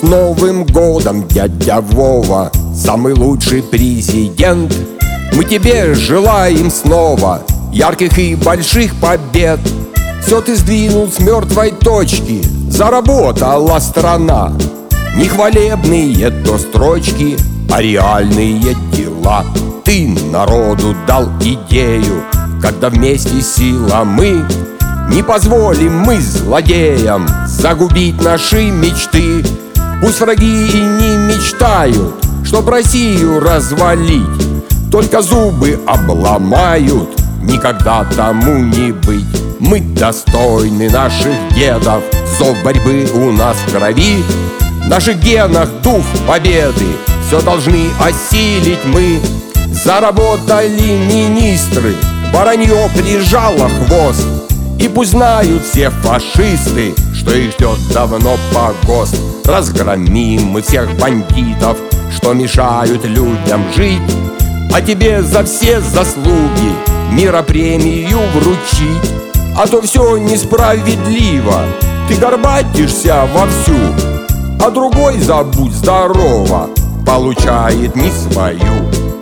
Новым годом, дядя Вова, самый лучший президент. Мы тебе желаем снова ярких и больших побед. Все ты сдвинул с мертвой точки, заработала страна. Не хвалебные то строчки, а реальные дела. Ты народу дал идею, когда вместе сила мы. Не позволим мы злодеям загубить наши мечты. Пусть враги и не мечтают, чтоб Россию развалить. Только зубы обломают, никогда тому не быть. Мы достойны наших дедов, зов борьбы у нас в крови. В наших генах дух победы, все должны осилить мы. Заработали министры, воронье прижало хвост. И пусть знают все фашисты, что их ждет давно погост. Разгромим мы всех бандитов, что мешают людям жить. А тебе за все заслуги миропремию вручить. А то все несправедливо, ты горбатишься вовсю, а другой, забудь здорово, получает не свою.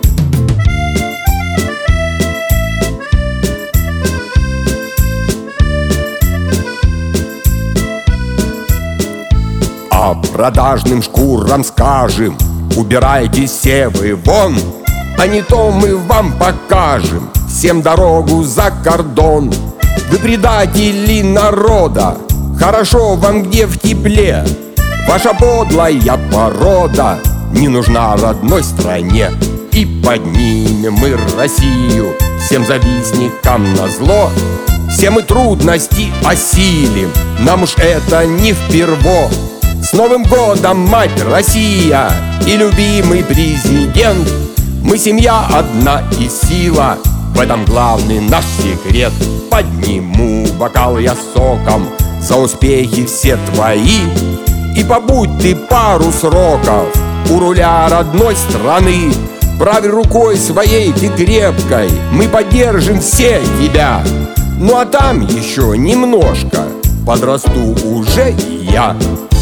А продажным шкурам скажем: убирайтесь все вы вон, а не то мы вам покажем всем дорогу за кордон. Вы предатели народа, хорошо вам где в тепле. Ваша подлая порода не нужна родной стране. И поднимем мы Россию всем завистникам назло. Все мы трудности осилим, нам уж это не вперво. С Новым годом, мать Россия и любимый президент! Мы семья одна и сила, в этом главный наш секрет. Подниму бокал я соком за успехи все твои. И побудь ты пару сроков у руля родной страны. Правой рукой своей ты крепкой, мы поддержим все тебя. Ну а там еще немножко подрасту уже и я.